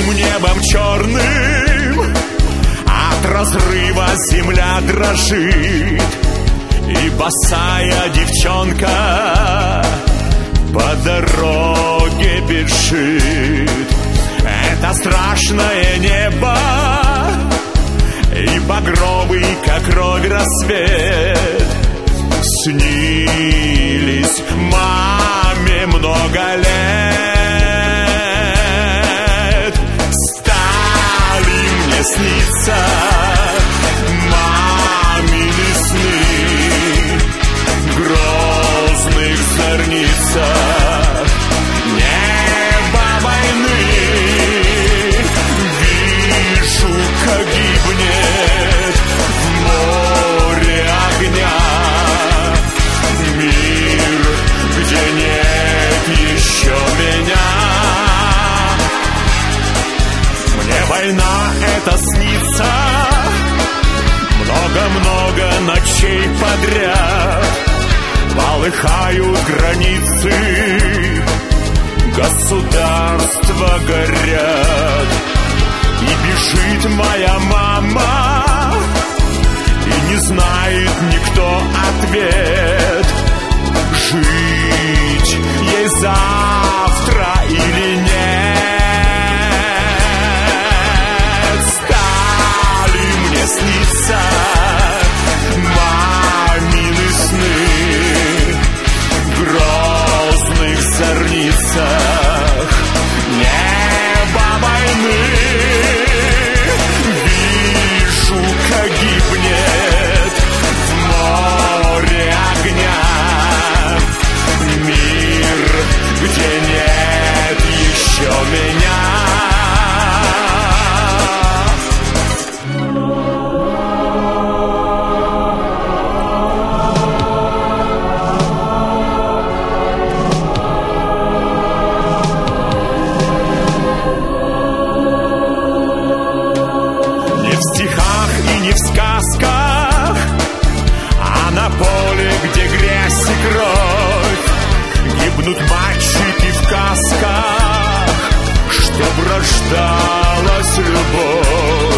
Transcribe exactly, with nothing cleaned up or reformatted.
Стальным небом черным от разрыва земля дрожит, и босая девчонка по дороге бежит. Это страшное небо и багровый, как кровь, рассвет снились маме много лет. Стали мне сниться мамины сны в грозных зорницах неба войны. Вижу, как гибнет в море огня мир, где нет еще меня. Мне война эта снится много-много ночей подряд. Полыхают границы, государства горят, и бежит моя мама, и не знает никто ответ. Жить ей завтра или нет? Стали мне сниться мамины сны в грозных зорницах неба войны. Вижу, как гибнет в море огня мир, где нет еще меня. Не в стихах и не в сказках, а на поле, где грязь и кровь, гибнут мальчики в касках, чтоб рождалась любовь.